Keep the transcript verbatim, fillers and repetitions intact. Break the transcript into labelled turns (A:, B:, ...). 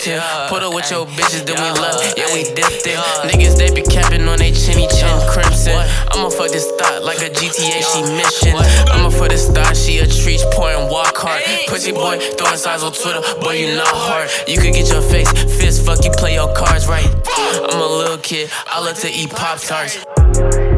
A: Lipton. Put up with your bitches, then we left. Yeah, we dipped it. Niggas, they be capping on they chinny chin crimson. I'ma fuck this thought like a G T A, she mission. I'ma fuck this thought, she a treat, pouring walk hard. Pussy boy, throwing signs on Twitter, boy, you not hard. You could get your face, fist fuck, you play your cards right. I'm a little kid, I love to eat Pop-Tarts.